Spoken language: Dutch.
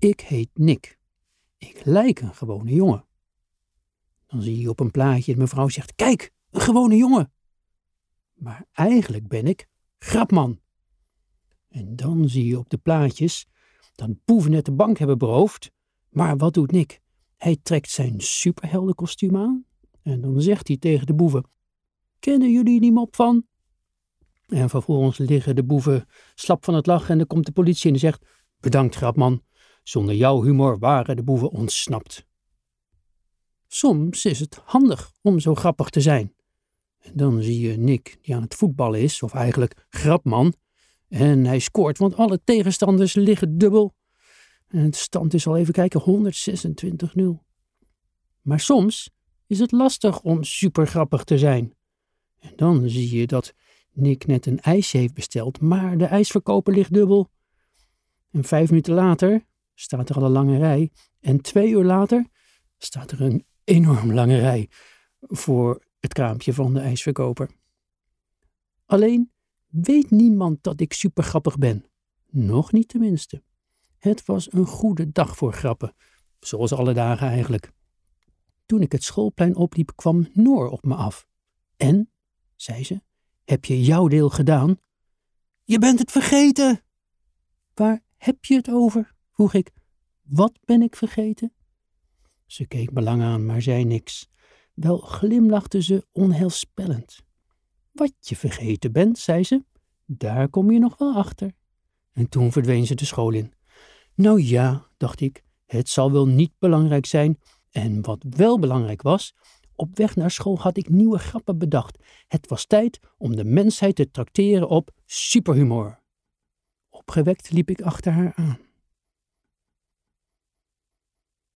Ik heet Nick. Ik lijk een gewone jongen. Dan zie je op een plaatje dat mevrouw zegt, kijk, een gewone jongen. Maar eigenlijk ben ik Grapman. En dan zie je op de plaatjes dat boeven net de bank hebben beroofd. Maar wat doet Nick? Hij trekt zijn superheldenkostuum aan en dan zegt hij tegen de boeven, kennen jullie die mop van? En vervolgens liggen de boeven slap van het lachen en dan komt de politie en die zegt, bedankt Grapman, zonder jouw humor waren de boeven ontsnapt. Soms is het handig om zo grappig te zijn. En dan zie je Nick die aan het voetballen is, of eigenlijk Grapman. En hij scoort, want alle tegenstanders liggen dubbel. En de stand is al even kijken, 126-0. Maar soms is het lastig om super grappig te zijn. En dan zie je dat Nick net een ijsje heeft besteld, maar de ijsverkoper ligt dubbel. En 5 minuten later staat er al een lange rij. En 2 uur later staat er een enorm lange rij voor het kraampje van de ijsverkoper. Alleen weet niemand dat ik super grappig ben. Nog niet tenminste. Het was een goede dag voor grappen, zoals alle dagen eigenlijk. Toen ik het schoolplein opliep, kwam Noor op me af. En, zei ze, heb je jouw deel gedaan? Je bent het vergeten! Waar heb je het over? Vroeg ik. Wat ben ik vergeten? Ze keek me lang aan, maar zei niks. Wel glimlachte ze onheilspellend. Wat je vergeten bent, zei ze, daar kom je nog wel achter. En toen verdween ze de school in. Nou ja, dacht ik, het zal wel niet belangrijk zijn. En wat wel belangrijk was, op weg naar school had ik nieuwe grappen bedacht. Het was tijd om de mensheid te trakteren op superhumor. Opgewekt liep ik achter haar aan.